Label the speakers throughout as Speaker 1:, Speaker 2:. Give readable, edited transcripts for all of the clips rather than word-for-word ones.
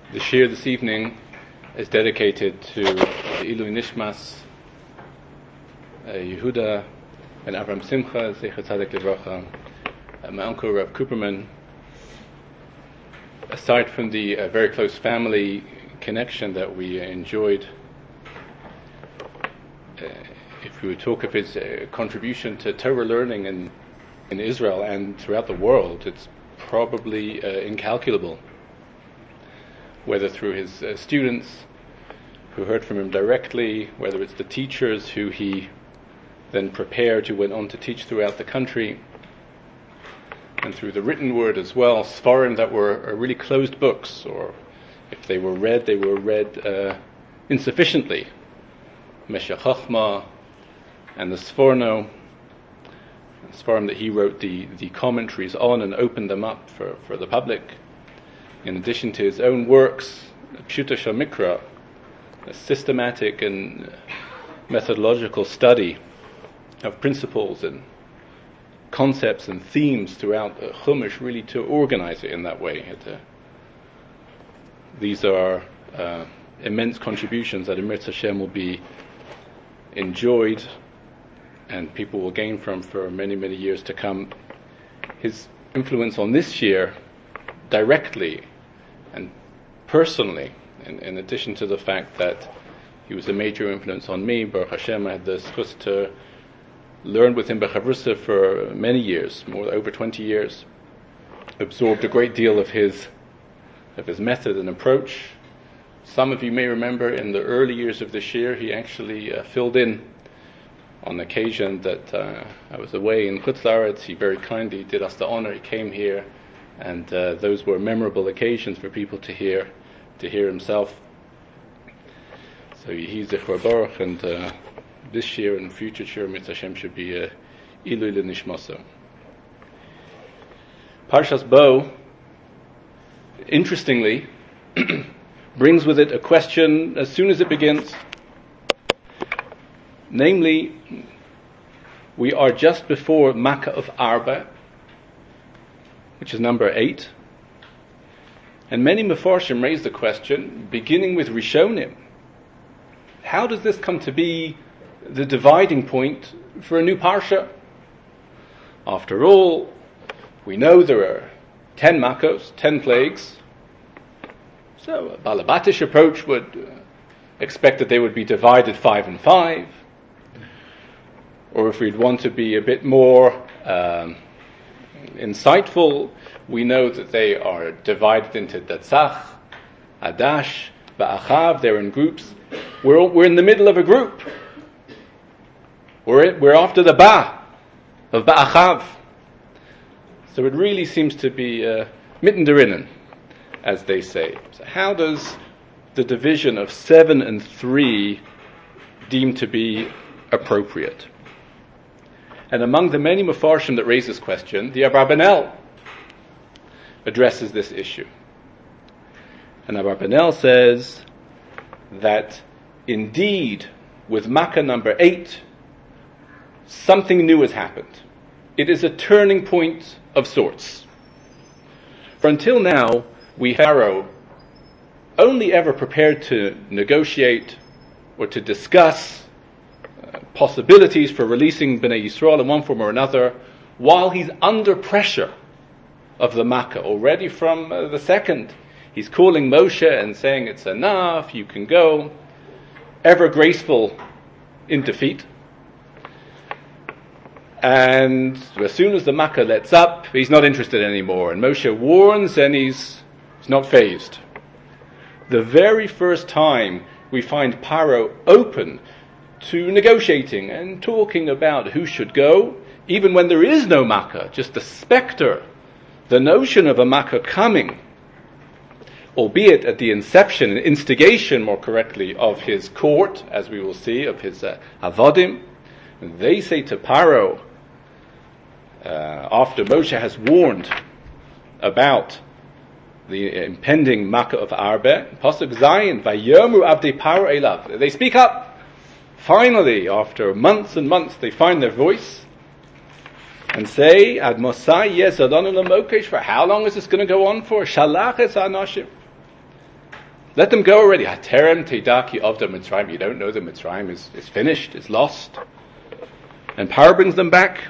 Speaker 1: The shir this evening is dedicated to the Ilui Nishmas, Yehuda and Avram Simcha, Zecher Tzaddik Livracha, my uncle Rav Cooperman. Aside from the very close family connection that we enjoyed, if we would talk of his contribution to Torah learning in Israel and throughout the world, it's probably incalculable. Whether through his students who heard from him directly, whether it's the teachers who he then prepared, who went on to teach throughout the country, and through the written word as well, Sfarim that were really closed books, or if they were read insufficiently. Meshech Chochma and the Sforno, Sfarim that he wrote the commentaries on and opened them up for the public. In addition to his own works, Pshuta Shel Mikra, a systematic and methodological study of principles and concepts and themes throughout Chumash, really to organize it in that way. These are immense contributions that Emir Hashem will be enjoyed and people will gain from for many, many years to come. His influence on this year directly and personally, in addition to the fact that he was a major influence on me. Baruch Hashem, I had the chus to learn with him b'chavrusa for many years, over 20 years. Absorbed a great deal of his method and approach. Some of you may remember in the early years of this year, he actually filled in on the occasion that I was away in Chutz La'aretz. He very kindly did us the honor. He came here, and those were memorable occasions for people to hear himself. So Yehi Zichor Baruch, and this year and future shir Mitzvah Hashem should be Ilui L'Nishmasa. Parshas Bo, interestingly, brings with it a question as soon as it begins. Namely, we are just before Makkah of Arba, which is number 8. And many Mefarshim raise the question, beginning with Rishonim, how does this come to be the dividing point for a new Parsha? After all, we know there are 10 Makkos, 10 plagues. So a Balabatish approach would expect that they would be divided 5 and 5. Or if we'd want to be a bit more insightful, we know that they are divided into Datzach, Adash, Ba'achav. They're in groups. We're in the middle of a group. We're after the Ba of Ba'achav. So it really seems to be mittenderinnen, as they say. So how does the division of 7 and 3 deem to be appropriate? And among the many Mefarshim that raise this question, the Abarbanel addresses this issue. And Abarbanel says that indeed, with Makkah number 8, something new has happened. It is a turning point of sorts. For until now, Pharaoh only ever prepared to negotiate or to discuss possibilities for releasing Bnei Yisrael in one form or another, while he's under pressure of the Makkah. Already from the second, he's calling Moshe and saying, it's enough, you can go. Ever graceful in defeat. And as soon as the Makkah lets up, he's not interested anymore. And Moshe warns, and he's not fazed. The very first time we find Paro open to negotiating and talking about who should go, even when there is no Makkah, just the specter, the notion of a Makkah coming, albeit at the inception and instigation, more correctly, of his court, as we will see, of his Avodim. And they say to Paro, after Moshe has warned about the impending Makkah of Arba, Pasuk Zayin, Vayomu Avdei Paro Elav. They speak up. Finally, after months and months, they find their voice and say, Ad Mosai Yezadonu Lamokesh, for how long is this going to go on for? Shalach es Anashim. Let them go already. Haterem teidaki of the Mitzrayim. You don't know the Mitzrayim is finished, is lost. And Paro brings them back.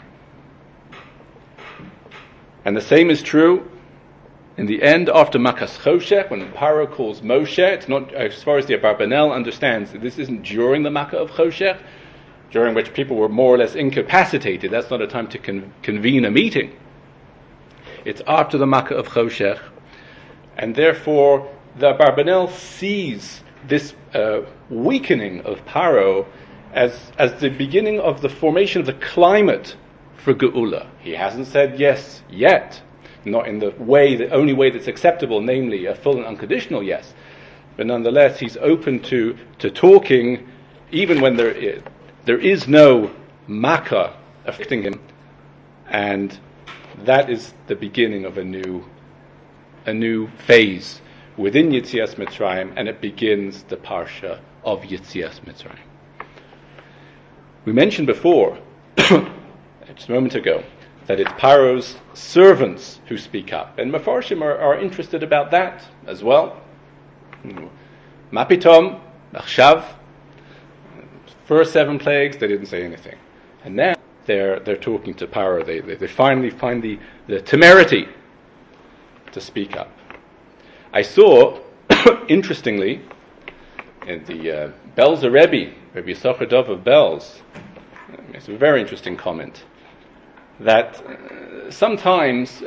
Speaker 1: And the same is true in the end after Makas Choshech, when Paro calls Moshe. It's not, as far as the Abarbanel understands, this isn't during the Makkah of Choshech, during which people were more or less incapacitated. That's not a time to convene a meeting. It's after the Makkah of Choshech. And therefore, the Abarbanel sees this weakening of Paro as the beginning of the formation of the climate for Geula. He hasn't said yes yet, not in the only way that's acceptable, namely a full and unconditional yes. But nonetheless, he's open to talking, even when there is no Makkah affecting him, and that is the beginning of a new phase within Yetzias Mitzrayim, and it begins the Parsha of Yetzias Mitzrayim. We mentioned before, just a moment ago, that it's Paro's servants who speak up, and Mefarshim are interested about that as well. Mapitom, Achshav, first 7 plagues, they didn't say anything, and now they're talking to Paro. They finally find the temerity to speak up. I saw, interestingly, in the Belzer Rebbe Yisachar Dov of Belz, it's a very interesting comment, that sometimes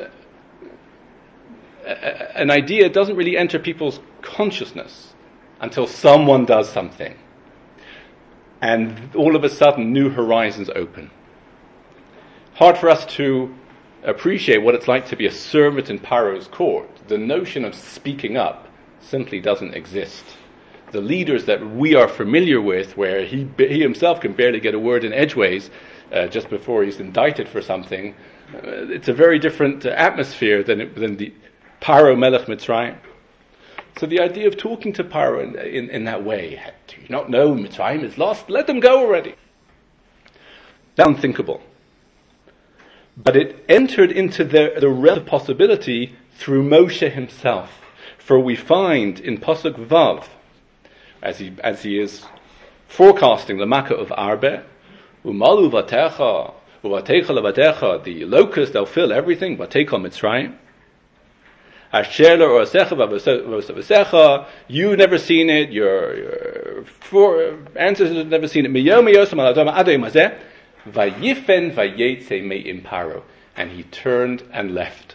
Speaker 1: an idea doesn't really enter people's consciousness until someone does something, and all of a sudden new horizons open. Hard for us to appreciate what it's like to be a servant in Paro's court. The notion of speaking up simply doesn't exist. The leaders that we are familiar with, where he himself can barely get a word in edgeways just before he's indicted for something, it's a very different atmosphere than the Paro Melech Mitzrayim. So the idea of talking to Paro in that way, do you not know Mitzrayim is lost? Let them go already. That's unthinkable. But it entered into the realm of possibility through Moshe himself. For we find in Pasuk Vav, as he is forecasting the Makkah of Arbe, Umalu vatecha, uvatecha levatecha, the locust, they'll fill everything, vatecha Mitzrayim. Asher l'orasecha v'vasecha, you've never seen it, your ancestors have never seen it. Miyom yosem al adama adei mazeh, vayifen vayetze me'im Paro, and he turned and left.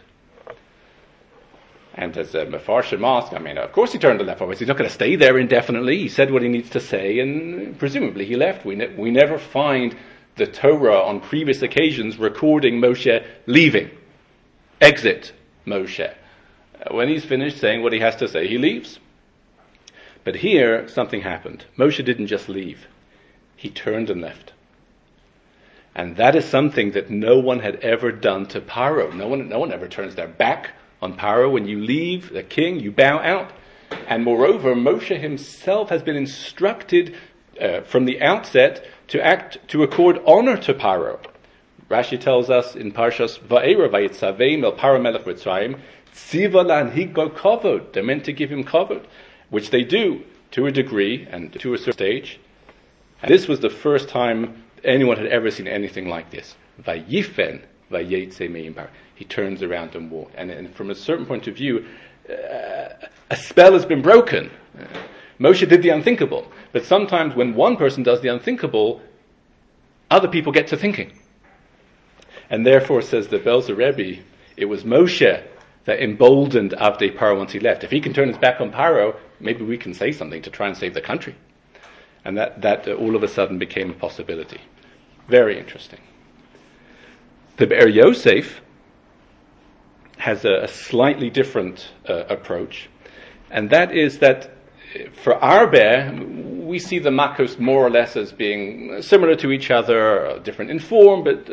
Speaker 1: And as Mefarshim asked, of course he turned and left. He's not going to stay there indefinitely. He said what he needs to say, and presumably he left. We never find the Torah on previous occasions recording Moshe leaving. Exit Moshe. When he's finished saying what he has to say, he leaves. But here, something happened. Moshe didn't just leave. He turned and left. And that is something that no one had ever done to Paro. No one ever turns their back on Paro. When you leave the king, you bow out. And moreover, Moshe himself has been instructed from the outset to accord honor to Paro. Rashi tells us in Parshas Va'era Vayitzavim el Paro Melech Mitzrayim tziva lanhigbo kavod. They're meant to give him kavod, which they do to a degree and to a certain stage. And this was the first time anyone had ever seen anything like this. Vayifen vayetze me'im Paro. He turns around and walks. And from a certain point of view, a spell has been broken. Moshe did the unthinkable. But sometimes when one person does the unthinkable, other people get to thinking. And therefore, says the Belzer Rebbe, it was Moshe that emboldened Avdei Paro once he left. If he can turn his back on Paro, maybe we can say something to try and save the country. And that all of a sudden became a possibility. Very interesting. The Be'er Yosef has a slightly different approach, and that is that for Arbe, we see the Makos more or less as being similar to each other, different in form, but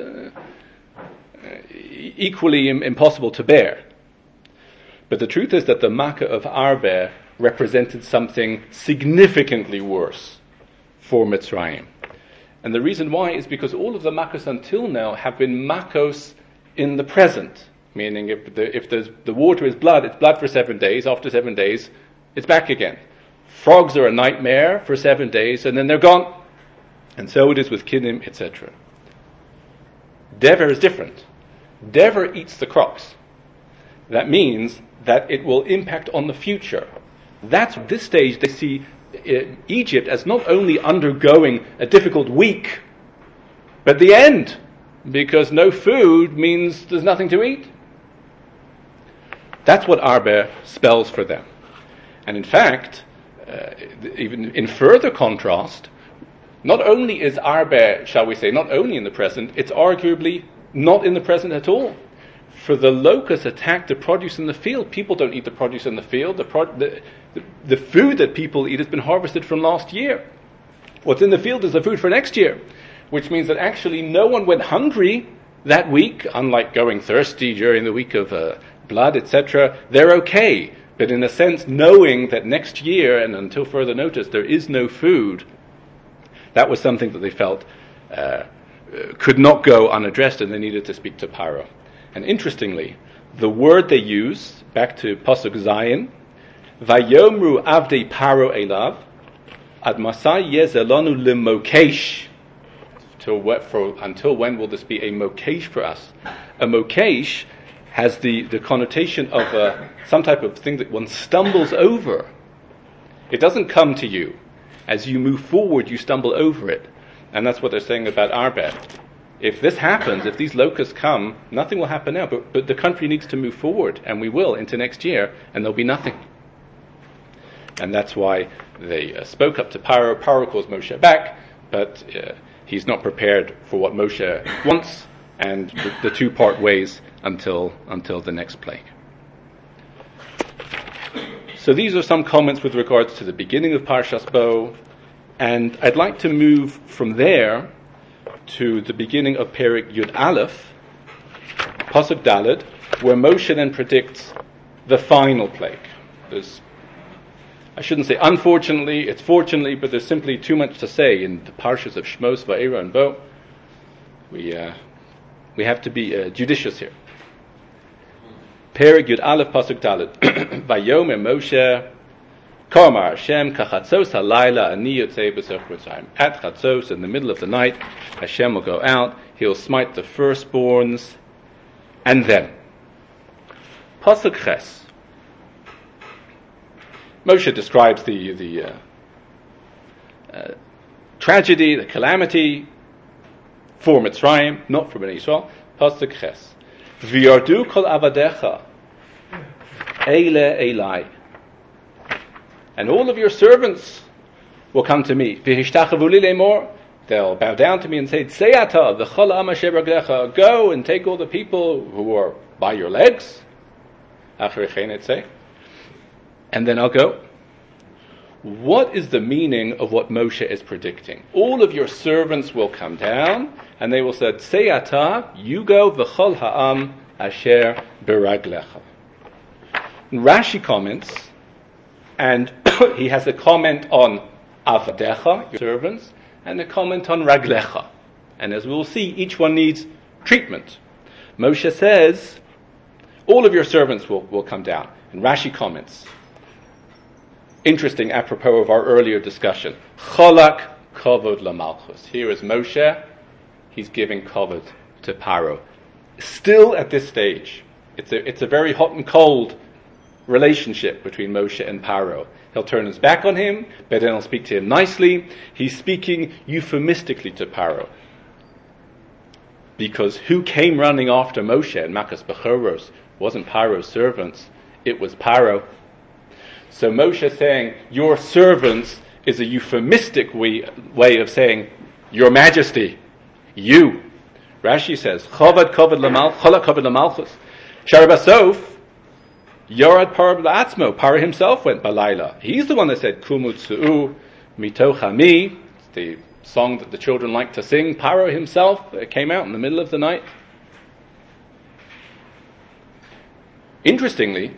Speaker 1: equally impossible to bear. But the truth is that the Makkah of Arbe represented something significantly worse for Mitzrayim. And the reason why is because all of the Makkos until now have been Makkos in the present. Meaning if the water is blood, it's blood for 7 days. After 7 days, it's back again. Frogs are a nightmare for 7 days, and then they're gone. And so it is with Kinnim, etc. Dever is different. Dever eats the crops. That means that it will impact on the future. That's at this stage they see Egypt as not only undergoing a difficult week, but the end, because no food means there's nothing to eat. That's what Arbe spells for them. And in fact, even in further contrast, not only is Arbe, shall we say, not only in the present, it's arguably not in the present at all. For the locusts attack the produce in the field. People don't eat the produce in the field. The food that people eat has been harvested from last year. What's in the field is the food for next year, which means that actually no one went hungry that week, unlike going thirsty during the week of blood, etc. They're okay. But in a sense, knowing that next year, and until further notice, there is no food, that was something that they felt could not go unaddressed, and they needed to speak to Paro. And interestingly, the word they use, back to Pasuk Zayin, Vayomru avdei Paro elav, ad masai yezelanu lemokesh. Until when will this be a mokesh for us? A mokesh has the connotation of some type of thing that one stumbles over. It doesn't come to you. As you move forward, you stumble over it. And that's what they're saying about Arbe. If this happens, if these locusts come, nothing will happen now. But the country needs to move forward, and we will, into next year, and there'll be nothing. And that's why they spoke up to Paro. Paro calls Moshe back, but he's not prepared for what Moshe wants, and the two part ways until the next plague. So these are some comments with regards to the beginning of Parshas Bo, and I'd like to move from there to the beginning of Perek Yud Aleph, Pasuk Daled, where Moshe then predicts the final plague. I shouldn't say unfortunately, it's fortunately, but there's simply too much to say in the Parshas of Shmos, Va'era, and Bo. We have to be judicious here. Perek Yud Aleph Pasuk Daled. Vayomer Moshe Kamar Hashem kachatzos halayla ani yotzei b'soch Mitzrayim. At chatzos, in the middle of the night, Hashem will go out. He'll smite the firstborns, and then Pasuk Ches. Moshe describes the tragedy, the calamity for Mitzrayim, not for Bnei Yisrael. Pasuk Ches. V'yardu kol avadecha eile elai, and all of your servants will come to me. V'hishtachavu li le'mor, they'll bow down to me and say, Tseata v'chol am asher b'raglecha, go and take all the people who are by your legs. Acher chein say, and then I'll go. What is the meaning of what Moshe is predicting? All of your servants will come down, and they will say, Tseata, you go, v'chol ha'am asher b'raglecha. Rashi comments, and he has a comment on avadecha, your servants, and a comment on raglecha. And as we will see, each one needs treatment. Moshe says, all of your servants will come down. And Rashi comments, interesting apropos of our earlier discussion, cholak kavod lamalchus. Here is Moshe, he's giving kavod to Paro. Still at this stage, it's a very hot and cold relationship between Moshe and Paro. He'll turn his back on him, but then he'll speak to him nicely. He's speaking euphemistically to Paro. Because who came running after Moshe and Makas Bechoros wasn't Paro's servants, it was Paro. So Moshe saying, your servants, is a euphemistic way of saying, your majesty, you. Rashi says, Cholak kavod lamalchus. Sharabasof, Yorad Paro B'Atzmo, Paro himself went Balayla. He's the one that said, Kumut Su'u Mitoch Hami. It's the song that the children like to sing. Paro himself came out in the middle of the night. Interestingly,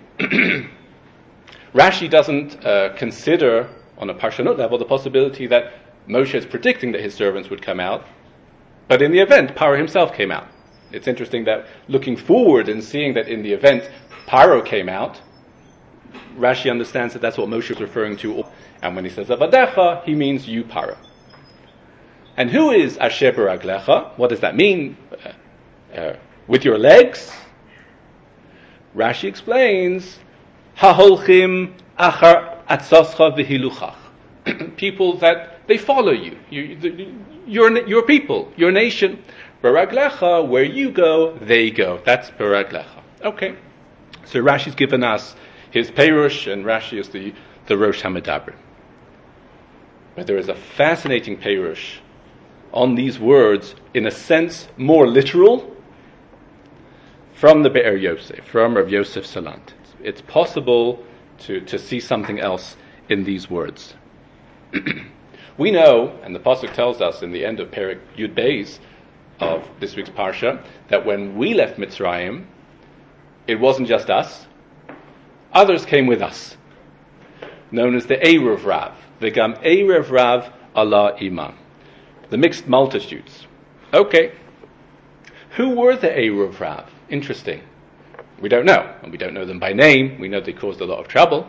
Speaker 1: Rashi doesn't consider, on a Parshanut level, the possibility that Moshe is predicting that his servants would come out. But in the event, Paro himself came out. It's interesting that looking forward and seeing that in the event, Paro came out, Rashi understands that that's what Moshe is referring to. And when he says avadecha, he means you, Paro. And who is Asher Baraglecha? What does that mean? With your legs? Rashi explains, Haholchim achar atzoscha v'hiluchach. People that they follow you. Your people, your nation. Baraglecha, where you go, they go. That's Baraglecha. Okay. So Rashi's given us his Perush, and Rashi is the Rosh HaMedaber. But there is a fascinating Perush on these words, in a sense more literal, from the Be'er Yosef, from Rav Yosef Salant. It's possible to see something else in these words. We know, and the Pasuk tells us in the end of Perek Yud Beis of this week's Parsha, that when we left Mitzrayim, it wasn't just us. Others came with us, known as the Erev Rav, the Gam Erev Rav Allah Imam, the mixed multitudes. Okay. Who were the Erev Rav? Interesting. We don't know, and we don't know them by name. We know they caused a lot of trouble.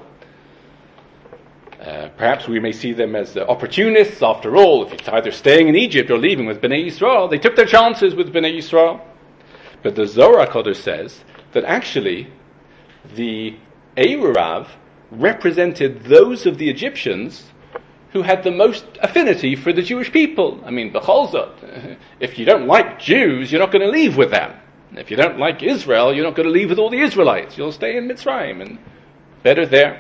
Speaker 1: Perhaps we may see them as opportunists. After all, if it's either staying in Egypt or leaving with Bnei Yisrael, they took their chances with Bnei Yisrael. But the Zohar HaKodesh says that actually the Erev represented those of the Egyptians who had the most affinity for the Jewish people. I mean, b'chol zot, if you don't like Jews, you're not going to leave with them. If you don't like Israel, you're not going to leave with all the Israelites. You'll stay in Mitzrayim, and better there.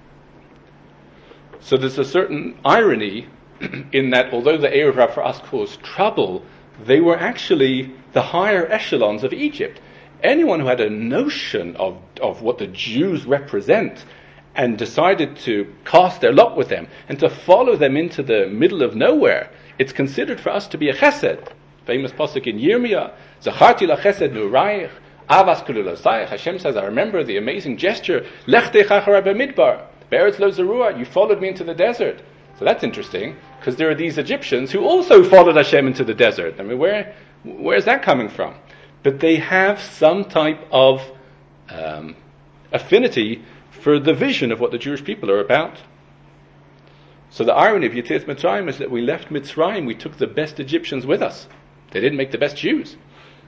Speaker 1: So there's a certain irony in that although the Erev for us caused trouble, they were actually the higher echelons of Egypt. Anyone who had a notion of what the Jews represent and decided to cast their lot with them and to follow them into the middle of nowhere, it's considered for us to be a chesed. Famous pasuk in Yirmiyah, Zacharti la chesed nurayich, avas kululasayich. Hashem says, I remember the amazing gesture, Lech techachara b'midbar, be'eretz lo zerua, you followed me into the desert. So that's interesting, because there are these Egyptians who also followed Hashem into the desert. I mean, where's that coming from? But they have some type of affinity for the vision of what the Jewish people are about. So the irony of Yetziat Mitzrayim is that we left Mitzrayim, we took the best Egyptians with us. They didn't make the best Jews.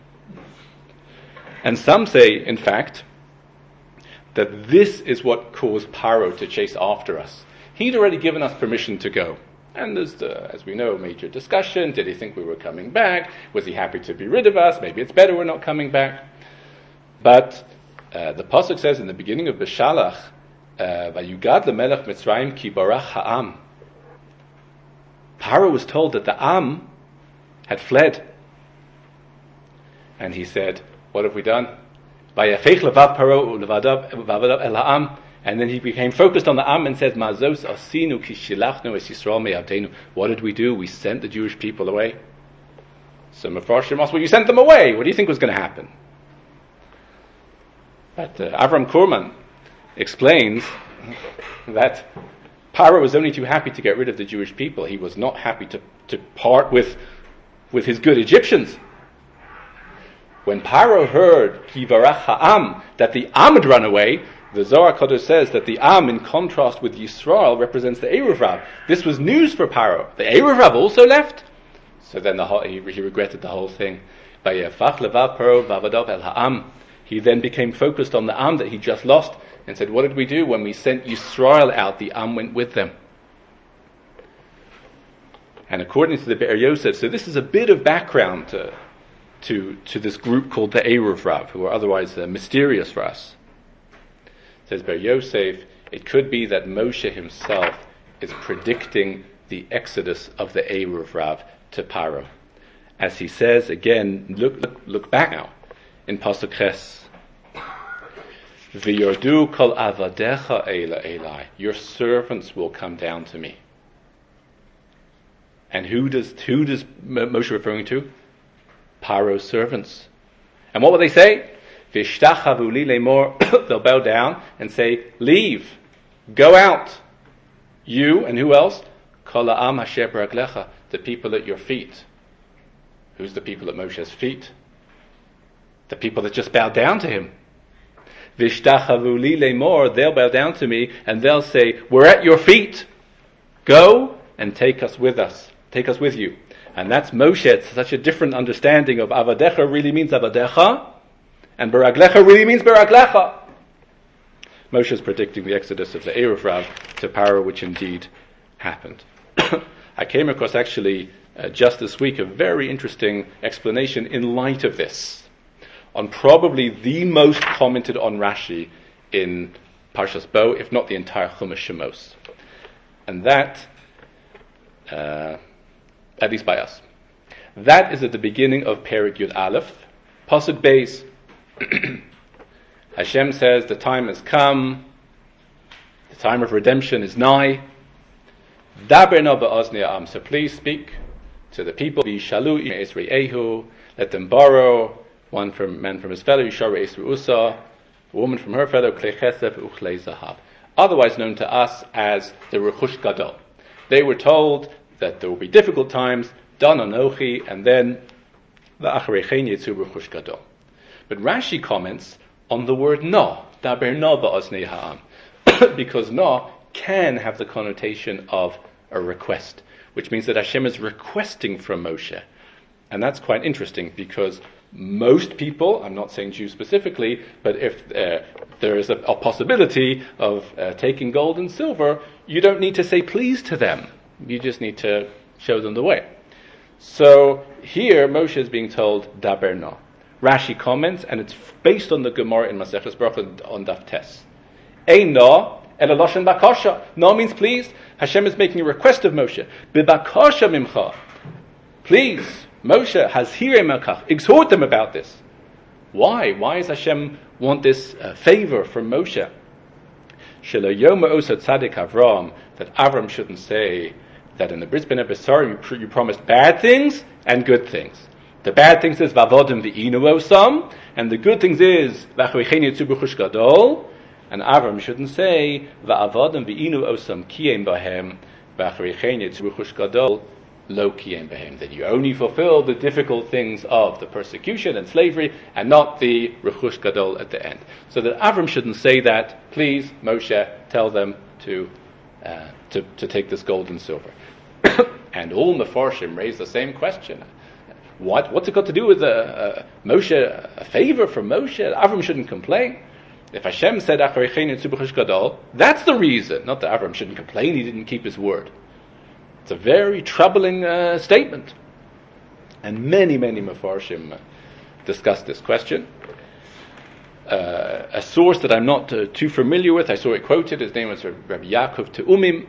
Speaker 1: And some say, in fact, that this is what caused Paro to chase after us. He'd already given us permission to go. And there's, as we know, major discussion. Did he think we were coming back? Was he happy to be rid of us? Maybe it's better we're not coming back. But the Pasuk says in the beginning of Beshalach, Vayugad lemelech Mitzrayim ki barach ha'am. Paro was told that the Am had fled. And he said, what have we done? Vayafech levav Paro ulevadav el ha'am. And then he became focused on the Am and said, Mazos asinu ki shilachnu es Yisrael me'avdenu. What did we do? We sent the Jewish people away. So Mefarshim asked, well, you sent them away. What do you think was going to happen? But Avram Kurman explains that Paro was only too happy to get rid of the Jewish people. He was not happy to part with his good Egyptians. When Paro heard Ki Varach Ha'am, that the Am had run away, the Zohar HaKodesh says that the Am, in contrast with Yisrael, represents the Erev Rav. This was news for Paro. The Erev Rav also left. So then he regretted the whole thing. Vayafach levav Paro vavadav el ha'am. He then became focused on the Am that he just lost and said, what did we do? When we sent Yisrael out, the Am went with them. And according to the Be'er Yosef, so this is a bit of background to this group called the Erev Rav, who are otherwise mysterious for us. Says Be'er Yosef, it could be that Moshe himself is predicting the exodus of the Erev Rav to Paro. As he says, again, look back now, in Pasuk Ches, V'yordu kol avadecha eila elai, your servants will come down to me. And who does Moshe referring to? Paro's servants. And what will they say? V'ishtachavu li lemor, they'll bow down and say, leave, go out. You, and who else? Kol ha'am asher b'raglecha, the people at your feet. Who's the people at Moshe's feet? The people that just bowed down to him. V'ishtachavu li lemor, they'll bow down to me and they'll say, we're at your feet. Go and take us with you. And that's Moshe. It's such a different understanding of Avadecha really means Avadecha, and Beraglecha really means Beraglecha. Moshe is predicting the exodus of the Erev Rav to Paro, which indeed happened. I came across actually just this week a very interesting explanation in light of this, on probably the most commented on Rashi in Parshas Bo, if not the entire Chumash Shemos. And that, at least by us, that is at the beginning of Perek Yud Aleph, Pasuk Beis. Hashem says, the time has come, the time of redemption is nigh. Daber no ba'oznei ha'am, so please speak to the people. V'yishalu im esrei ehu, let them borrow, one man from his fellow, yisharu esrei usa, a woman from her fellow, klei chesef uchlei zahav, otherwise known to us as the Rechush Gadol. They were told that there will be difficult times, Dan Anochi, and then v'acharei chen yitzu Rechush Gadol. But Rashi comments on the word no, daber no ba'oznei ha'am, because no can have the connotation of a request, which means that Hashem is requesting from Moshe. And that's quite interesting, because most people, I'm not saying Jews specifically, but if there is a possibility of taking gold and silver, you don't need to say please to them. You just need to show them the way. So here Moshe is being told daber no. Rashi comments, and it's based on the Gemara in Maseches Brachot on Daf Tes. Ein no ela loshen bakasha. No means please. Hashem is making a request of Moshe. B'bakasha mimcha. Please, Moshe, hazhirei makach. Exhort them about this. Why? Why does Hashem want this favor from Moshe? Shelo yoma osa tzadik Avram, that Avram shouldn't say that in the Bris Ben Ebesarim you promised bad things and good things. The bad things is vavodim v'inu osam, and the good things is v'achricheni yitzu b'chush gadol. And Avram shouldn't say va'avodim v'inu osam kiyem bahem v'achricheni yitzu b'chush gadol lo kiyem bahem. That you only fulfill the difficult things of the persecution and slavery, and not the rechush gadol at the end. So that Avram shouldn't say that. Please, Moshe, tell them to take this gold and silver. And all Mefarshim raise the same question. What's it got to do with Moshe, a favor from Moshe? Avram shouldn't complain. If Hashem said, gadol, that's the reason. Not that Avram shouldn't complain, he didn't keep his word. It's a very troubling statement. And many Mefarshim discuss this question. A source that I'm not too familiar with, I saw it quoted, his name was Rabbi Yaakov Te'umim,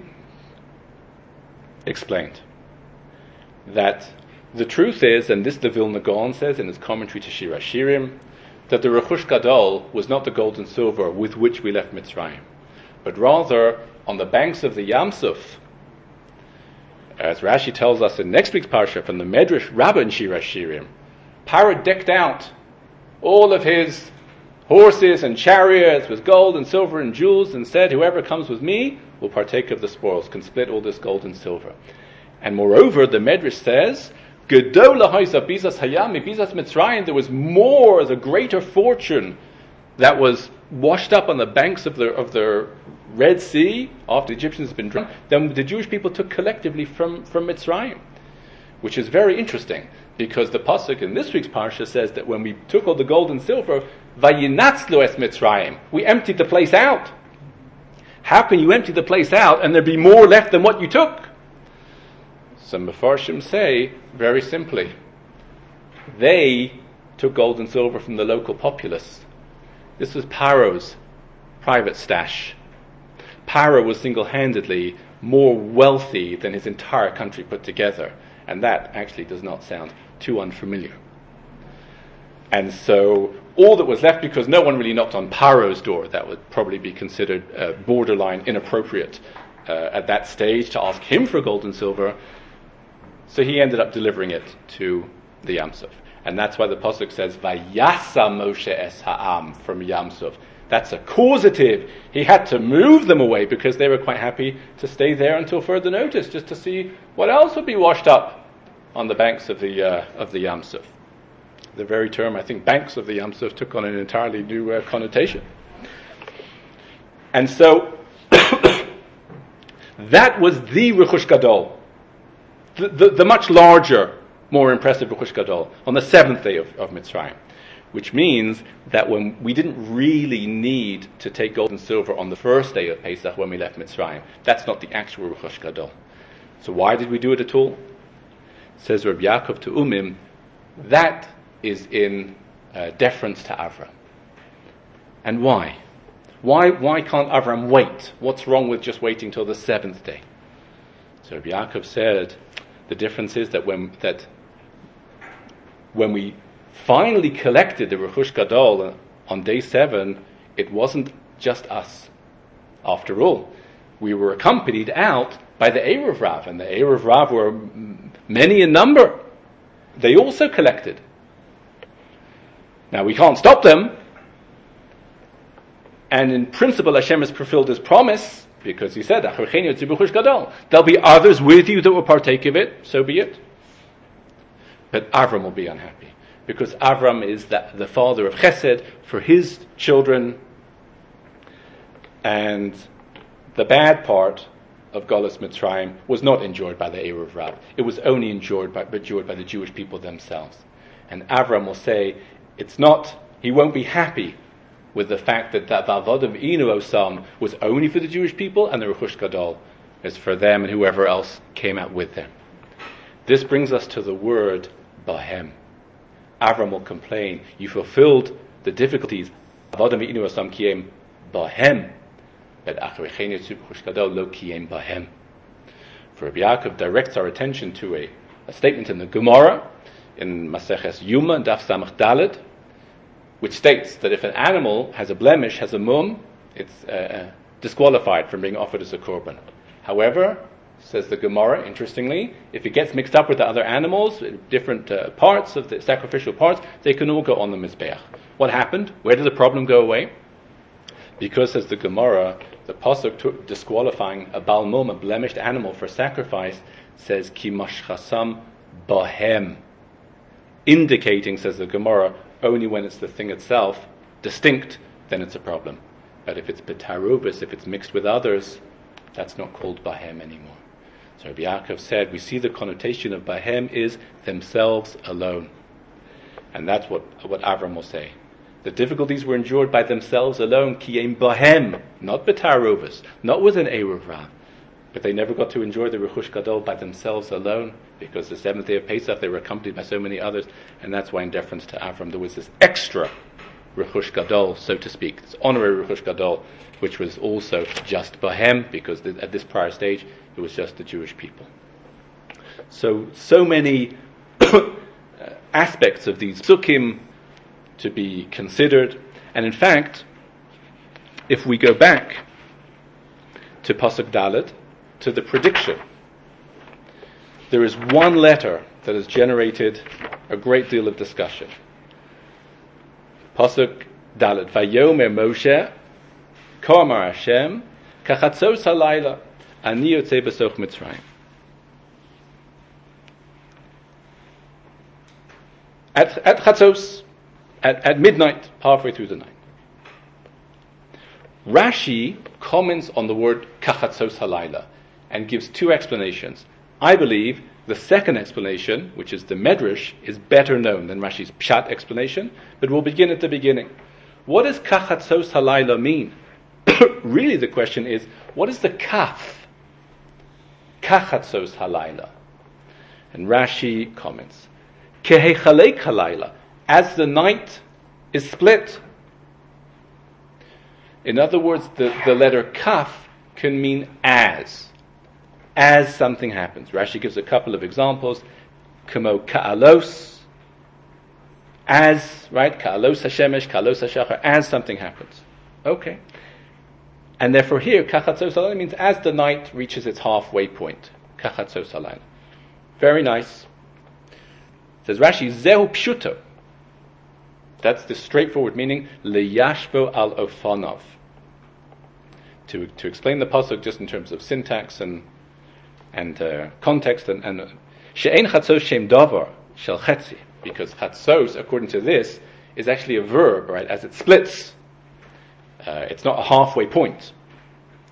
Speaker 1: explained that the truth is, and this the Vilna Gaon says in his commentary to Shir HaShirim, that the Rechush Gadol was not the gold and silver with which we left Mitzrayim, but rather on the banks of the Yam Suf, as Rashi tells us in next week's parsha from the Medrash Rabbah in Shir HaShirim. Paro decked out all of his horses and chariots with gold and silver and jewels, and said, whoever comes with me will partake of the spoils, can split all this gold and silver. And moreover, the Medrash says, Gedola Haisa Bizas Hayami, Bizas Mitzrayim, there was more, the greater fortune that was washed up on the banks of the Red Sea after the Egyptians had been drowned than the Jewish people took collectively from Mitzrayim. Which is very interesting, because the pasuk in this week's parsha says that when we took all the gold and silver, Vayinatzlu es Mitzrayim, we emptied the place out. How can you empty the place out and there be more left than what you took? Some Mefarshim say, very simply, they took gold and silver from the local populace. This was Paro's private stash. Paro was single-handedly more wealthy than his entire country put together, and that actually does not sound too unfamiliar. And so all that was left, because no one really knocked on Paro's door, that would probably be considered borderline inappropriate at that stage to ask him for gold and silver. So he ended up delivering it to the Yam Suf. And that's why the pasuk says, Vayasa Moshe es ha'am, from Yam Suf. That's a causative. He had to move them away because they were quite happy to stay there until further notice, just to see what else would be washed up on the banks of the Yam Suf. The very term, I think, banks of the Yam Suf took on an entirely new connotation. And so, that was the Rechush Gadol, the much larger, more impressive Rechush Gadol, on the 7th day of Mitzrayim. Which means that when we didn't really need to take gold and silver on the first day of Pesach when we left Mitzrayim. That's not the actual Rechush Gadol. So why did we do it at all? Says Rabbi Yaakov to Umim, that is in deference to Avram. And why? Why can't Avram wait? What's wrong with just waiting till the 7th day? So Rabbi Yaakov said, the difference is that when we finally collected the Rechush Gadol on day 7, it wasn't just us. After all, we were accompanied out by the Erev Rav, and the Erev Rav were many in number. They also collected. Now we can't stop them, and in principle Hashem has fulfilled His promise, because He said, there'll be others with you that will partake of it, so be it. But Avram will be unhappy, because Avram is the father of Chesed for his children, and the bad part of Galus Mitzrayim was not enjoyed by the Erev Rav. It was only enjoyed by the Jewish people themselves. And Avram will say, he won't be happy with the fact that Vavodav Inu Osam was only for the Jewish people, and the Rechush Gadol is for them and whoever else came out with them. This brings us to the word Bahem. Avram will complain, you fulfilled the difficulties. Vavodav Inu Osam Kiem Bahem. But Acharichenu Rechush Gadol Lo Kiem Bahem. For Rabbi Yaakov directs our attention to a statement in the Gemara, in Maseches Yuma, Daf Samach Dalet, which states that if an animal has a blemish, has a mum, it's disqualified from being offered as a korban. However, says the Gemara, interestingly, if it gets mixed up with the other animals, different parts of the sacrificial parts, they can all go on the Mizbeach. What happened? Where did the problem go away? Because, says the Gemara, the pasuk disqualifying a Baal Mum, a blemished animal for sacrifice, says Ki mashchasam bahem, indicating, says the Gemara, only when it's the thing itself distinct, then it's a problem. But if it's betarubis, if it's mixed with others, that's not called bahem anymore. So Rabbi Yaakov said, we see the connotation of bahem is themselves alone. And that's what Avram will say. The difficulties were endured by themselves alone, kiyem bahem, not betarubis, not with an Erev Rav. But they never got to enjoy the Rechush Gadol by themselves alone, because the 7th day of Pesach they were accompanied by so many others, and that's why in deference to Avram there was this extra Rechush Gadol, so to speak, this honorary Rechush Gadol, which was also just Bahem, because at this prior stage it was just the Jewish people. So many aspects of these psukim to be considered, and in fact, if we go back to Pasuk Dalet, to the prediction, there is one letter that has generated a great deal of discussion. Pasuk Dalet, Vayomer Moshe, Ka'amar Hashem, Kachatzos halayla, ani yotzei b'soch Mitzrayim. At Chatzos, at midnight, halfway through the night. Rashi comments on the word Kachatzos halayla and gives two explanations. I believe the second explanation, which is the Medrash, is better known than Rashi's Pshat explanation, but we'll begin at the beginning. What does Kachatzos halayla mean? Really the question is, what is the Kaf? Kachatzos halayla. And Rashi comments, Kehechalek halayla, as the night is split. In other words, the letter Kaf can mean as something happens. Rashi gives a couple of examples. Kamo ka'alos, as, right? Ka'alos hashemesh, ka'alos hashachar, as something happens. Okay. And therefore here, kachatzos halayla means as the night reaches its halfway point. Kachatzos halayla. Very nice. Says Rashi, zehu pshuto. That's the straightforward meaning, leyashbo al ofanov. To explain the pasuk just in terms of syntax and context and she'ein chatzos shem davar shel chetzi, because chatzos, according to this, is actually a verb, right? As it splits, it's not a halfway point.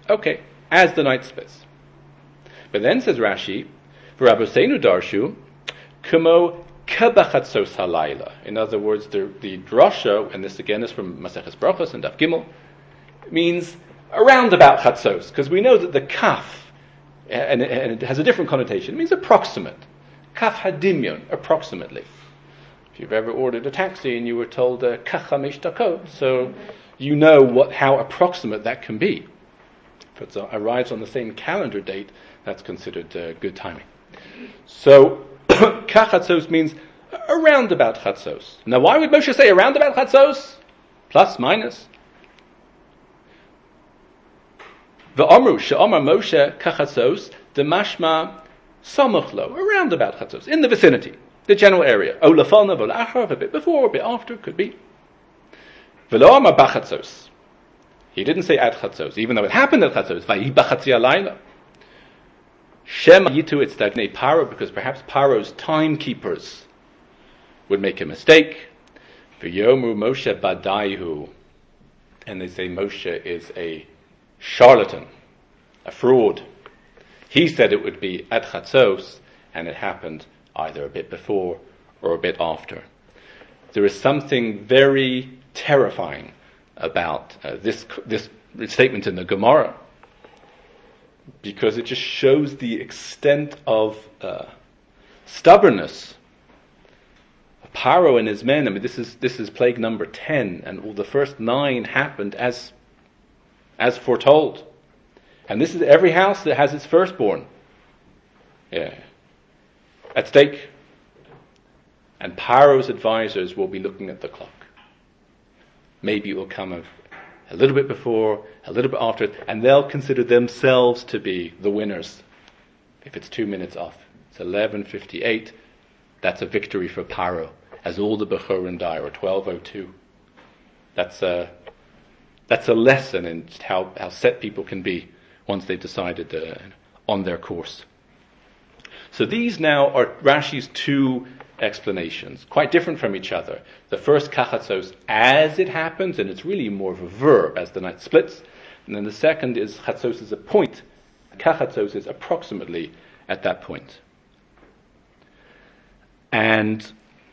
Speaker 1: Okay, as the night splits. But then says Rashi, V'Rabboseinu darshu, Kumo kabachatzos halayla. In other words, the drasha, and this again is from Maseches Brachos and Daf Gimel, means around about chatzos, because we know that the kaf, and it has a different connotation, it means approximate. Kaf hadimyon, approximately. If you've ever ordered a taxi and you were told kach chamesh dakot, so you know how approximate that can be. If it arrives on the same calendar date, that's considered good timing. So, kach chatzos means around about chatzos. Now, why would Moshe say around about chatzos? Plus, minus. V'amru she'amar Moshe kach chatzos demashma samuch lo, around about chatzos, in the vicinity, the general area. O lefanav, o la'acharav, a bit before, a bit after, could be. V'lo amar bachatzos. He didn't say at chatzos, even though it happened at chatzos. Vayi bachatzi alayla. Shem yitu itzdagnej Paro, because perhaps Paro's timekeepers would make a mistake. V'yomu Moshe badaihu, and they say Moshe is a charlatan, a fraud. He said it would be at chatzos, and it happened either a bit before or a bit after. There is something very terrifying about this statement in the Gemara, because it just shows the extent of stubbornness of Paro and his men. I mean, this is plague number 10, and all the first 9 happened as foretold. And this is every house that has its firstborn at stake. And Paro's advisors will be looking at the clock. Maybe it will come a little bit before, a little bit after, and they'll consider themselves to be the winners. If it's 2 minutes off, it's 11:58. That's a victory for Paro, as all the Bechorim die, or 12:02. That's a lesson in just how set people can be once they've decided on their course. So these now are Rashi's 2 explanations, quite different from each other. The first, kachatzos, as it happens, and it's really more of a verb, as the night splits. And then the second is chatzos is a point. Kachatzos is approximately at that point. And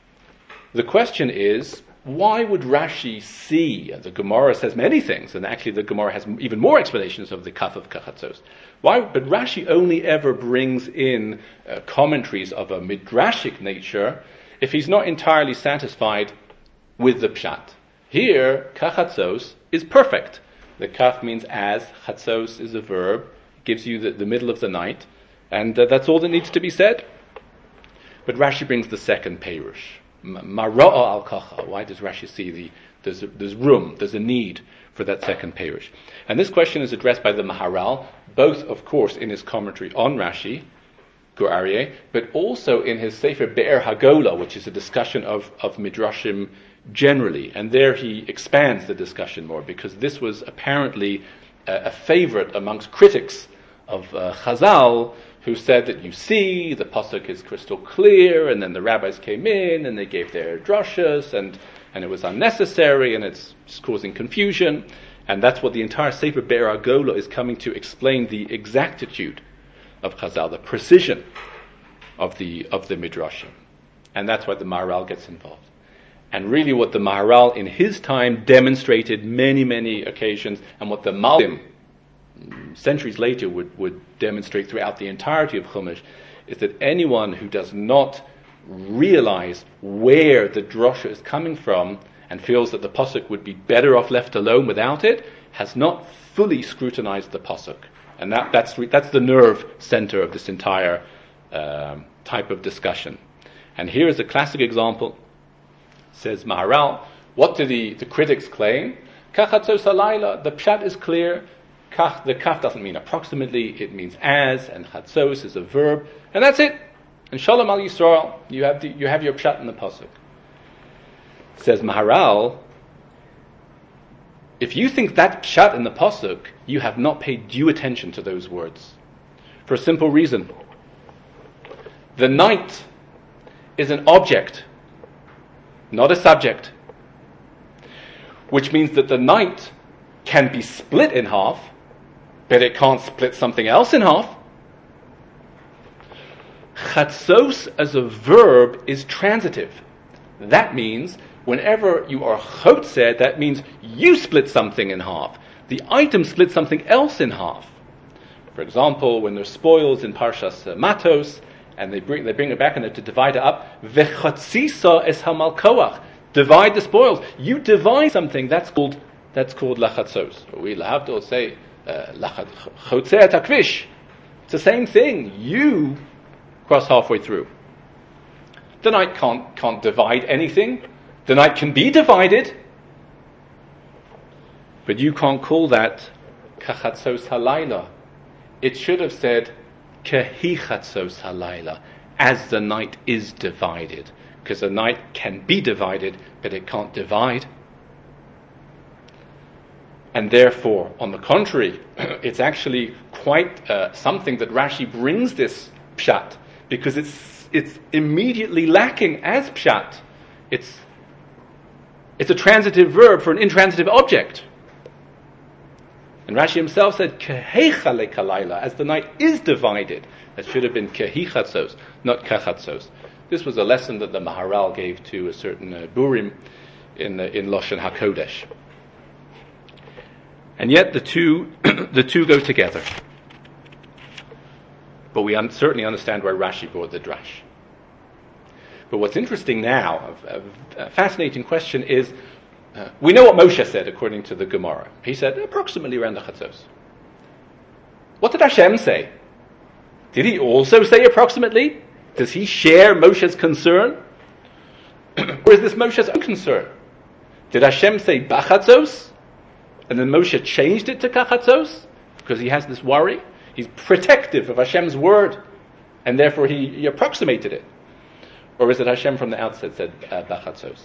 Speaker 1: the question is, why would Rashi see, the Gemara says many things, and actually the Gemara has even more explanations of the kaf of kachatzos. Why? But Rashi only ever brings in commentaries of a midrashic nature if he's not entirely satisfied with the pshat. Here, kachatzos is perfect. The kaf means as, chatzos is a verb, gives you the middle of the night, and that's all that needs to be said. But Rashi brings the second perush. Mara'a al-kacha. Why does Rashi see there's room, there's a need for that second perush? And this question is addressed by the Maharal, both, of course, in his commentary on Rashi, Gur Aryeh, but also in his Sefer Be'er Hagola, which is a discussion of Midrashim generally. And there he expands the discussion more, because this was apparently a favorite amongst critics of Chazal, who said that, you see, the pasuk is crystal clear, and then the rabbis came in and they gave their drashas, and it was unnecessary, and it's just causing confusion. And that's what the entire Sefer Be'er Hagola is coming to explain, the exactitude of Chazal, the precision of the Midrashim. And that's why the Maharal gets involved. And really what the Maharal in his time demonstrated many, many occasions, and what the Malbim centuries later would demonstrate throughout the entirety of Chumash, is that anyone who does not realize where the drasha is coming from and feels that the pasuk would be better off left alone without it, has not fully scrutinized the pasuk. And that's the nerve center of this entire type of discussion. And here is a classic example. Says Maharal, what do the critics claim? Kachatzos halayla, the pshat is clear. The kaf doesn't mean approximately, it means as, and chatzos is a verb, and that's it. And shalom al Yisrael, you have your pshat in the pasuk. Says Maharal, if you think that pshat in the pasuk, you have not paid due attention to those words. For a simple reason. The night is an object, not a subject. Which means that the night can be split in half, but it can't split something else in half. Chatzos as a verb is transitive. That means whenever you are chotzer, that means you split something in half. The item splits something else in half. For example, when there's spoils in Parshas Matos, and they bring it back and they have to divide it up, vechatzisa es hamalkoach. Divide the spoils. You divide something, that's called lachatzos. We lahavdol say chotzer takvish. It's the same thing. You cross halfway through. The night can't divide anything. The night can be divided, but you can't call that kachatzos halayla. It should have said kehichatzos halayla, as the night is divided, because the night can be divided, but it can't divide. And therefore, on the contrary, it's actually quite something that Rashi brings this pshat, because it's immediately lacking as pshat. It's a transitive verb for an intransitive object. And Rashi himself said, Keheichale kalayla, as the night is divided. That should have been kehichatzos, not kachatzos. This was a lesson that the Maharal gave to a certain Burim in Loshen HaKodesh. And yet the two go together. But we certainly understand where Rashi brought the drash. But what's interesting now, a fascinating question is, we know what Moshe said according to the Gemara. He said approximately around the Chatzos. What did Hashem say? Did he also say approximately? Does he share Moshe's concern? Or is this Moshe's own concern? Did Hashem say Bachatzos? And then Moshe changed it to Kachatzos? Because he has this worry? He's protective of Hashem's word, and therefore he approximated it. Or is it Hashem from the outset said Bachatzos?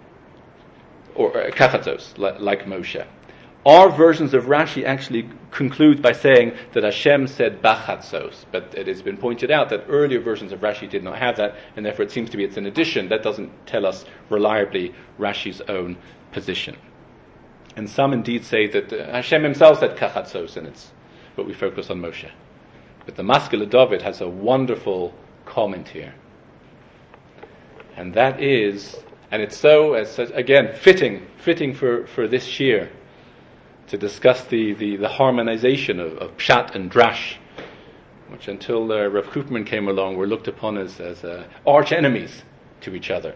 Speaker 1: Or Kachatzos, like Moshe? Our versions of Rashi actually conclude by saying that Hashem said Bachatzos, but it has been pointed out that earlier versions of Rashi did not have that, and therefore it seems to be it's an addition. That doesn't tell us reliably Rashi's own position. And some indeed say that Hashem himself said Kachatzos, and but we focus on Moshe. But the Maskil David has a wonderful comment here. And that is, and it's so, again, fitting for this shir, to discuss the harmonization of Pshat and Drash, which until Rav Koopman came along were looked upon as arch enemies to each other.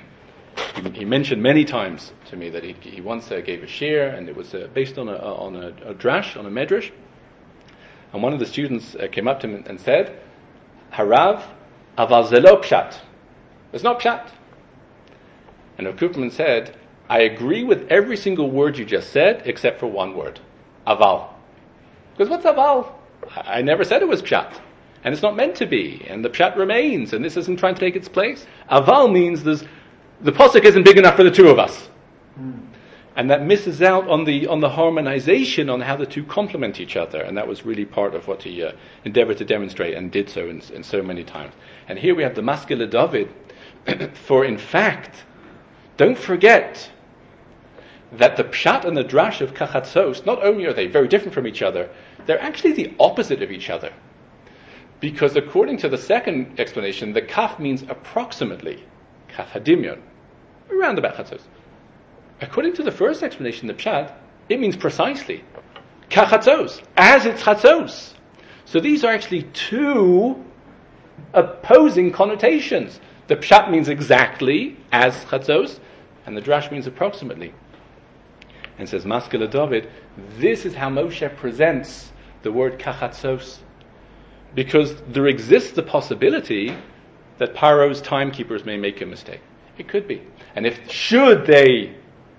Speaker 1: He mentioned many times to me that he once gave a shir, and it was based on a drash, on a medrash. And one of the students came up to him and said, Harav, aval ze lo pshat. It's not pshat. And Rav Koopman said, I agree with every single word you just said, except for one word. Aval. Because what's aval? I never said it was pshat. And it's not meant to be. And the pshat remains, and this isn't trying to take its place. Aval means the posuk isn't big enough for the two of us. And that misses out on the harmonization, on how the two complement each other. And that was really part of what he endeavored to demonstrate, and did so in so many times. And here we have the Maskil David. For in fact, don't forget that the pshat and the drash of Kachatzos, not only are they very different from each other, they're actually the opposite of each other. Because according to the second explanation, the kaf means approximately, kaf hadimyon, around about Chatzos. According to the first explanation, the pshat, it means precisely, kachatzos, as it's chatzos. So these are actually two opposing connotations. The pshat means exactly as chatzos, and the drash means approximately. And says Maskil David, this is how Moshe presents the word kachatzos, because there exists the possibility that Paro's timekeepers may make a mistake. It could be, and if should they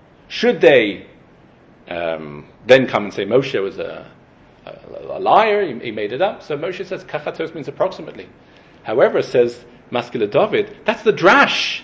Speaker 1: then come and say Moshe was a liar, he made it up. So Moshe says kachatzos means approximately. However, says Maskil David, that's the drash.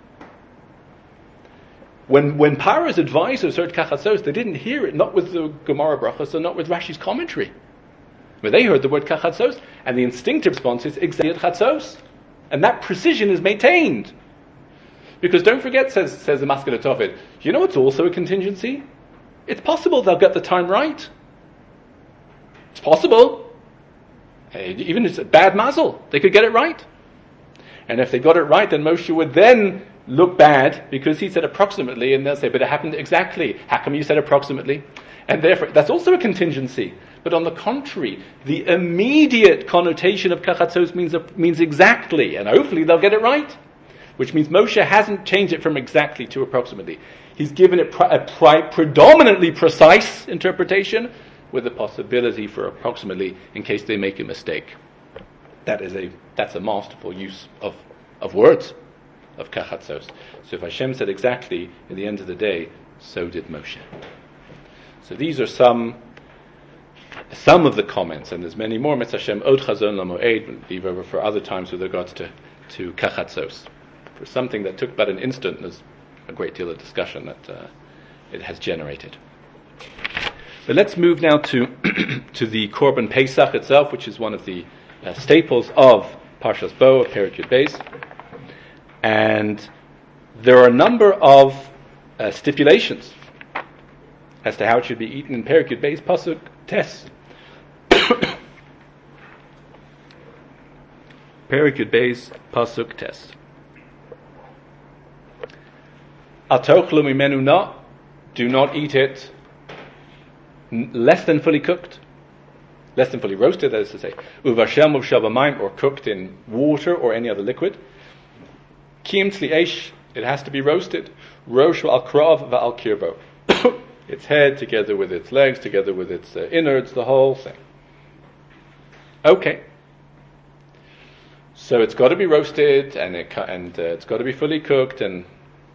Speaker 1: When Paro's advisors heard kachatzos, they didn't hear it, not with the Gemara brachos, and not with Rashi's commentary. But they heard the word kachatzos, and the instinctive response is exactly chatzos, and that precision is maintained. Because don't forget, says the Maskil David, you know what's also a contingency? It's possible they'll get the time right. It's possible. Even if it's a bad mazel, they could get it right. And if they got it right, then Moshe would then look bad because he said approximately, and they'll say, but it happened exactly. How come you said approximately? And therefore, that's also a contingency. But on the contrary, the immediate connotation of kachatzos means exactly, and hopefully they'll get it right. Which means Moshe hasn't changed it from exactly to approximately. He's given it a predominantly precise interpretation with a possibility for approximately in case they make a mistake. That's a masterful use of words, of kachatzos. So if Hashem said exactly, at the end of the day, so did Moshe. So these are some of the comments, and there's many more. Mitzvah Hashem od chazon lamoed, we'll leave over for other times with regards to kachatzos. For something that took but an instant, there's a great deal of discussion that it has generated. But let's move now to the Korban Pesach itself, which is one of the staples of Parshas Bo, Perek Yud Beis. And there are a number of stipulations as to how it should be eaten in Perek Yud Beis Pasuk Tes. Perek Yud Beis Pasuk Tes. Atochlu mimenu na, do not eat it less than fully cooked, less than fully roasted, that is to say, uvashel shabamayim, or cooked in water or any other liquid. Kim tzli eish, it has to be roasted. Rosh al krav va'al kirbo, its head together with its legs, together with its innards, the whole thing. Okay. So it's got to be roasted, and it's got to be fully cooked, and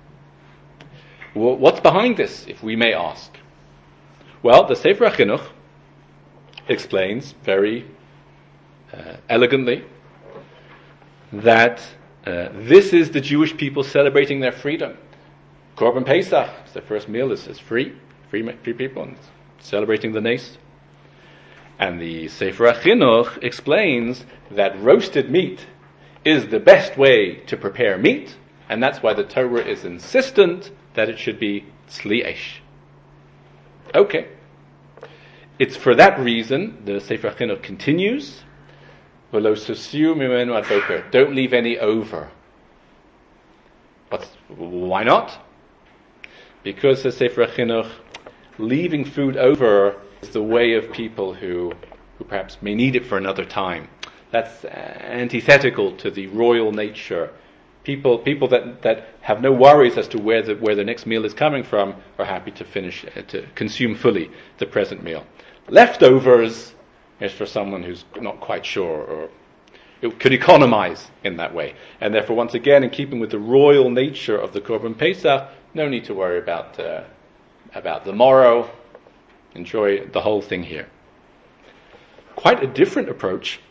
Speaker 1: what's behind this, if we may ask? Well, the Sefer HaChinuch explains very elegantly that this is the Jewish people celebrating their freedom. Korban Pesach, the first meal, is free people, and celebrating the Nes. And the Sefer HaChinuch explains that roasted meat is the best way to prepare meat, and that's why the Torah is insistent that it should be tzli eish. Okay. It's for that reason, the Sefer HaChinuch continues, v'lo sosiu mimenu ad boker, don't leave any over. Why not? Because the Sefer HaChinuch, leaving food over is the way of people who perhaps may need it for another time. That's antithetical to the royal nature. People that have no worries as to where the next meal is coming from are happy to consume fully the present meal. Leftovers is for someone who's not quite sure or could economize in that way. And therefore, once again, in keeping with the royal nature of the Korban Pesach, no need to worry about the morrow. Enjoy the whole thing here. Quite a different approach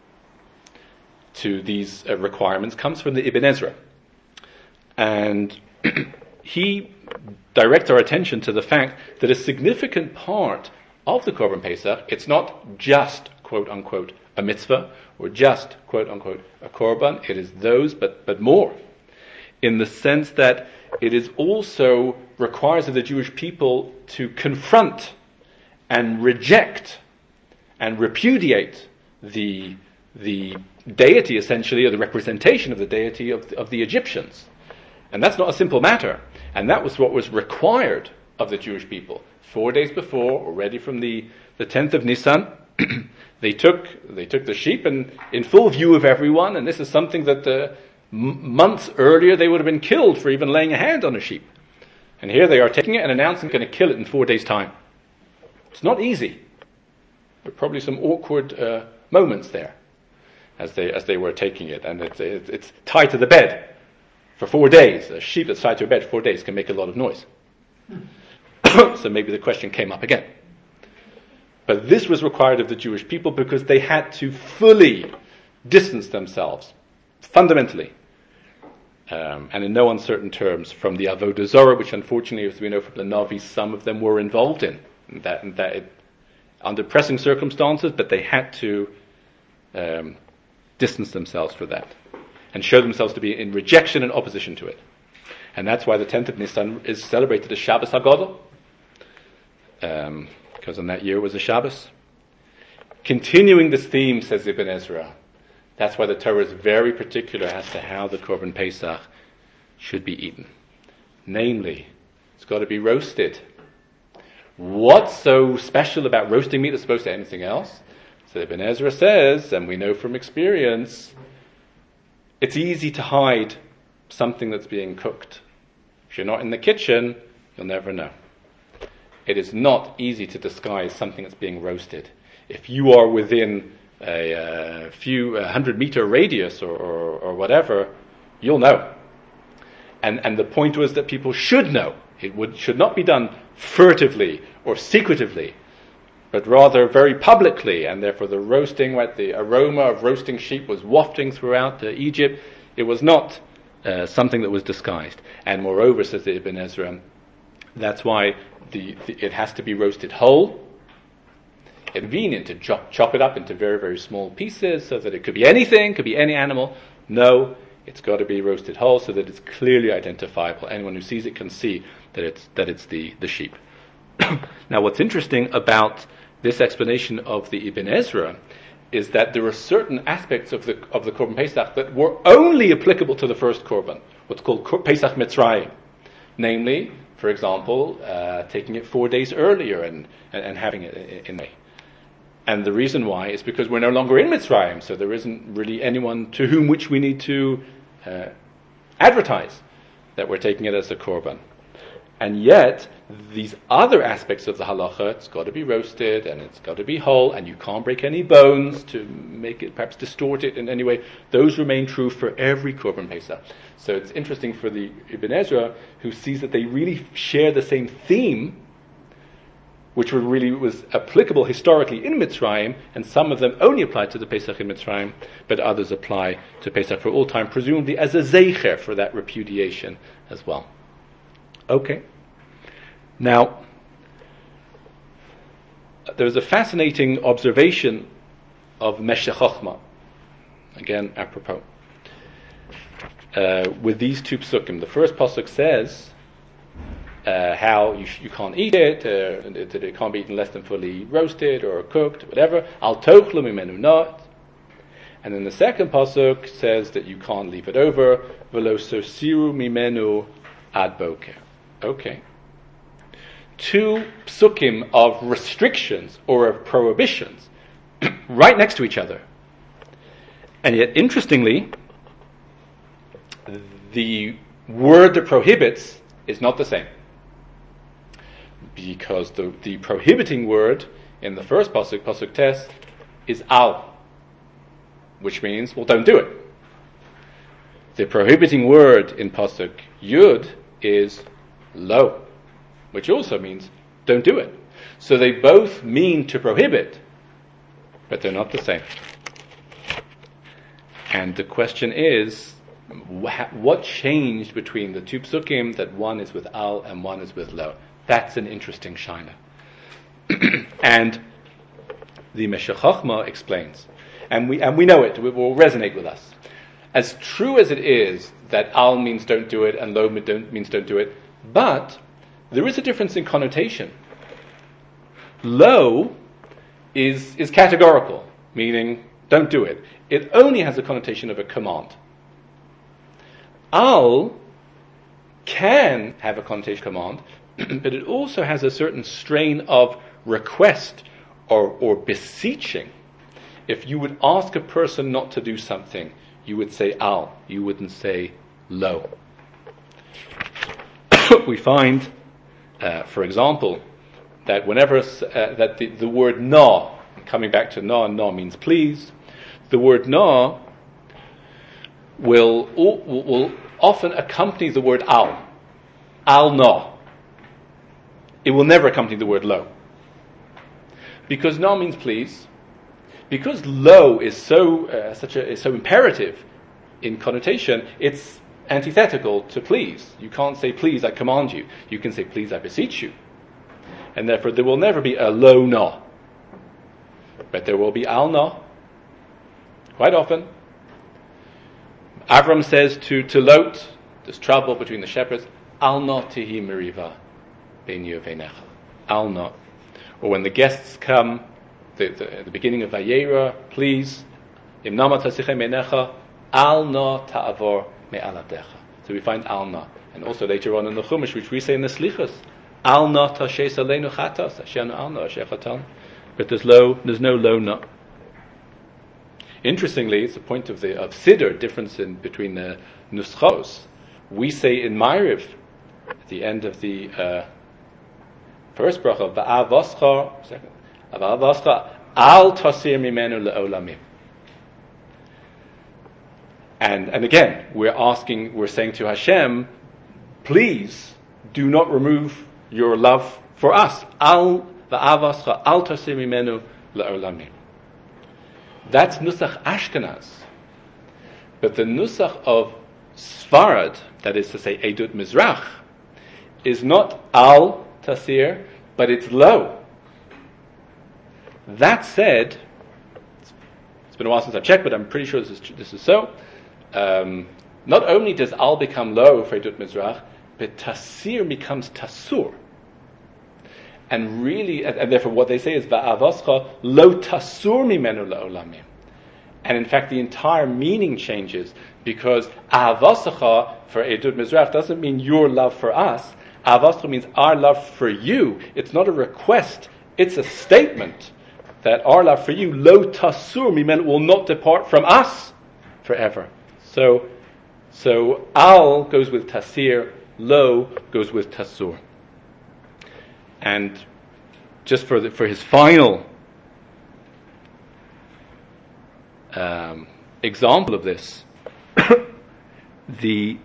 Speaker 1: to these requirements comes from the Ibn Ezra. And he directs our attention to the fact that a significant part of the Korban Pesach, it's not just, quote unquote, a mitzvah, or just, quote unquote, a korban. It is those, but more. In the sense that it is also requires of the Jewish people to confront and reject and repudiate the deity, essentially, or the representation of the deity of the Egyptians. And that's not a simple matter. And that was what was required of the Jewish people. 4 days before, already from the 10th of Nisan, they took the sheep, and in full view of everyone, and this is something that months earlier they would have been killed for even laying a hand on a sheep. And here they are taking it and announcing they're going to kill it in 4 days' time. It's not easy. There are probably some awkward moments there as they were taking it, and it's tied to the bed for 4 days. A sheep that's tied to a bed for 4 days can make a lot of noise. So maybe the question came up again. But this was required of the Jewish people because they had to fully distance themselves, fundamentally, and in no uncertain terms, from the Avodah Zarah, which unfortunately, as we know from the Navi, some of them were involved in, under pressing circumstances, but they had to distance themselves from that and show themselves to be in rejection and opposition to it. And that's why the 10th of Nisan is celebrated as Shabbos HaGadol, because on that year it was a Shabbos. continuing this theme, says Ibn Ezra, that's why the Torah is very particular as to how the Korban Pesach should be eaten. Namely, it's got to be roasted. What's so special about roasting meat as opposed to anything else? So Ibn Ezra says, and we know from experience, it's easy to hide something that's being cooked. If you're not in the kitchen, you'll never know. It is not easy to disguise something that's being roasted. If you are within a few 100-meter radius or whatever, you'll know. And the point was that people should know. Should not be done furtively or secretively, but rather very publicly, and therefore the roasting, the aroma of roasting sheep was wafting throughout Egypt. It was not something that was disguised. And moreover, says the Ibn Ezra, that's why it has to be roasted whole. Convenient to chop it up into very, very small pieces so that it could be anything, could be any animal. No, it's got to be roasted whole so that it's clearly identifiable. Anyone who sees it can see that it's the sheep. Now, what's interesting about this explanation of the Ibn Ezra is that there are certain aspects of the Korban Pesach that were only applicable to the first Korban, what's called Pesach Mitzrayim. Namely, for example, taking it 4 days earlier and having it in May. And the reason why is because we're no longer in Mitzrayim, so there isn't really anyone to whom which we need to advertise that we're taking it as a korban. And yet, these other aspects of the halacha, it's got to be roasted and it's got to be whole, and you can't break any bones to make it, perhaps distort it in any way. Those remain true for every korban pesach. So it's interesting for the Ibn Ezra, who sees that they really share the same theme, which was applicable historically in Mitzrayim, and some of them only apply to the Pesach in Mitzrayim, but others apply to Pesach for all time, presumably as a zeicher for that repudiation as well. Okay. Now, there's a fascinating observation of Meshech Chochmah, again apropos, with these two psukim. The first pasuk says how you can't eat it, that it can't be eaten less than fully roasted or cooked, whatever. Al tochlu mimenu not. And then the second pasuk says that you can't leave it over. V'lo sosiru mimenu ad boker. Okay. Two psukim of restrictions or of prohibitions right next to each other. And yet, interestingly, the word that prohibits is not the same. Because the prohibiting word in the first pasuk tes, is al, which means, well, don't do it. The prohibiting word in pasuk yud is lo, which also means don't do it. So they both mean to prohibit, but they're not the same. And the question is, what changed between the two psukim that one is with al and one is with lo? That's an interesting shaila. And the Meshech Chochmah explains, and we know it will resonate with us. As true as it is that al means don't do it and lo means don't do it, but there is a difference in connotation. Lo is categorical, meaning don't do it. It only has a connotation of a command. Al can have a connotation of command, but it also has a certain strain of request or beseeching. If you would ask a person not to do something, you would say al, you wouldn't say lo. We find, for example, that whenever that the word na, coming back to na, and na means please, the word na will often accompany the word al na. It will never accompany the word lo. Because na means please, because lo is so imperative in connotation, it's antithetical to please. You can't say please, I command you. You can say please, I beseech you. And therefore there will never be a lo na. But there will be al na. Quite often. Avram says to Lot, there's trouble between the shepherds, al na tihi meriva beinu veinecha. Al na. Or when the guests come the beginning of Vayera, please, Im nama tasichem einecha, al na ta'avor me'aladecha. So we find al na. And also later on in the Chumash, which we say in the Slichos, al na tashes aleinu chatas, ashen al na, asher chatan. But there's no low na. Interestingly, it's a point of Siddur, difference between the Nuschos. We say in Ma'ariv, at the end of the first bracha, Va'avoscha, al tasir mimenu le'olamim. And again, we're saying to Hashem, please do not remove your love for us. Al va'avoscha, al tasir mimenu le'olamim. That's Nusach Ashkenaz. But the Nusach of Sfarad, that is to say Eidut Mizrach, is not Al Tasir, but it's Lo. That said, it's been a while since I've checked, but I'm pretty sure this is so. Not only does Al become Lo for Eidut Mizrach, but Tasir becomes Tasur. And really, and therefore what they say is Va'avoscha lo tasur mimenu la'olamim. And in fact the entire meaning changes, because Ahavasacha for Eidut Mizrach doesn't mean your love for us. Ahavasacha means our love for you. It's not a request, it's a statement that our love for you, lo tasur mimenu, will not depart from us forever. So Al goes with Tasir, Lo goes with Tasur. And just for his final example of this, the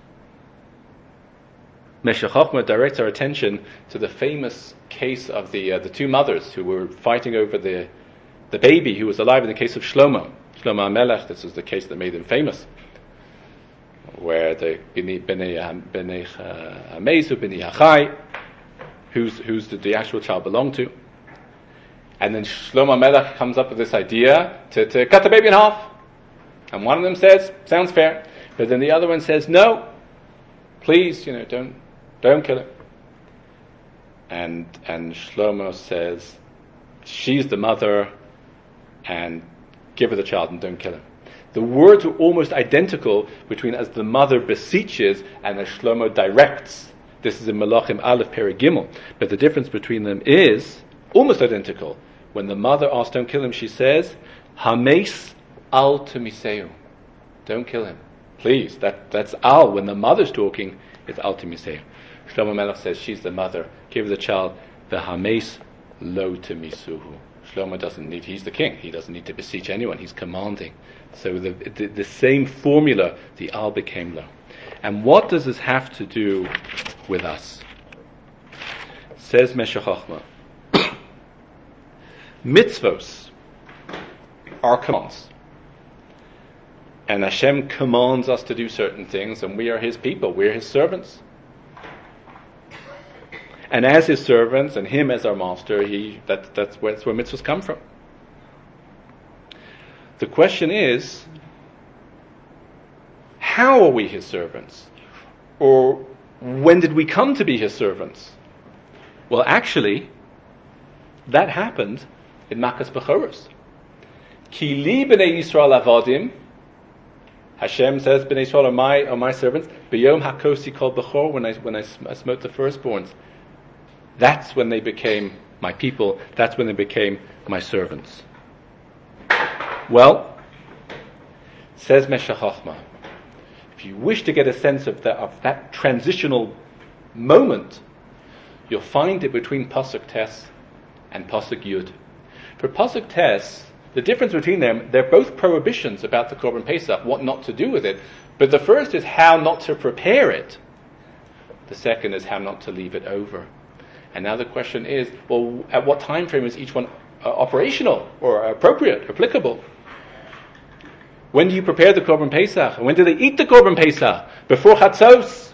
Speaker 1: Meshech Chochmah directs our attention to the famous case of the two mothers who were fighting over the baby who was alive in the case of Shlomo HaMelech. This was the case that made him famous, where the Bnei Hamezu, Bnei Hachai, who's the actual child belong to. And then Shlomo HaMelech comes up with this idea to cut the baby in half. And one of them says, sounds fair. But then the other one says, no, please, don't kill him. And Shlomo says, she's the mother, and give her the child and don't kill him. The words are almost identical between as the mother beseeches and as Shlomo directs. This is in Melachim Aleph Perek Gimel. But the difference between them is almost identical. When the mother asks, don't kill him, she says, Hames al temiseu. Don't kill him. Please. That's al. When the mother's talking, it's al temiseu. Shlomo Melech says, she's the mother. Give her the child. The Hames lo temisuhu. Shlomo doesn't need, he's the king. He doesn't need to beseech anyone. He's commanding. So the same formula, the al became lo. And what does this have to do with us? Says Meshech Chochmah, mitzvos are commands. And Hashem commands us to do certain things, and we are His people, we're His servants. And as His servants, and Him as our master, that's where mitzvahs come from. The question is, how are we His servants? Or when did we come to be His servants? Well, actually, that happened in Makas Bechoros. Ki li b'nei Yisrael avodim. Hashem says, b'nei Yisrael are my servants. B'yom hakosi kol bechor, when I smote the firstborns. That's when they became my people. That's when they became my servants. Well, says Meshech Chochmah, if you wish to get a sense of that transitional moment, you'll find it between Pasuk Tes and Pasuk Yud. For Pasuk Tes, the difference between them, they're both prohibitions about the Korban Pesach, what not to do with it. But the first is how not to prepare it. The second is how not to leave it over. And now the question is, well, at what time frame is each one operational or appropriate, applicable? When do you prepare the Korban Pesach? When do they eat the Korban Pesach? Before Chatzos.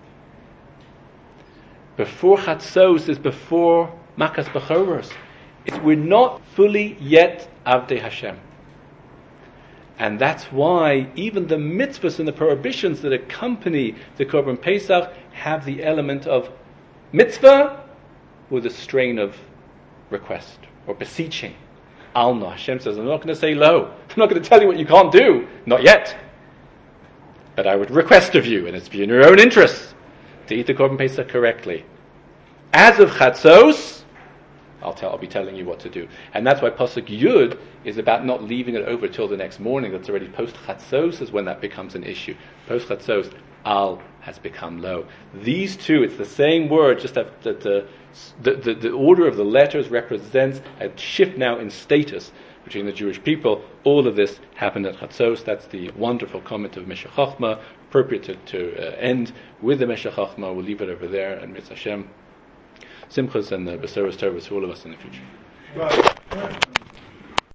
Speaker 1: Before Chatzos is before Makas Bechoros. We're not fully yet Avdei Hashem. And that's why even the mitzvahs and the prohibitions that accompany the Korban Pesach have the element of mitzvah with a strain of request or beseeching. Alma. Hashem says, I'm not going to say lo. I'm not going to tell you what you can't do. Not yet. But I would request of you, and it's in your own interest, to eat the Korban Pesach correctly. As of Chatzos, I'll be telling you what to do. And that's why Pasuk Yud is about not leaving it over till the next morning. That's already post Chatzos is when that becomes an issue. Post Chatzos, Al has become lo. These two, it's the same word, just that the order of the letters represents a shift now in status between the Jewish people. All of this happened at Chatzos. That's the wonderful comment of Meshech Chochmah, appropriate to end with the Meshech Chochmah. We'll leave it over there, and Mitzvah Hashem, Simchas and Besoros Tovos to all of us in the future. Right.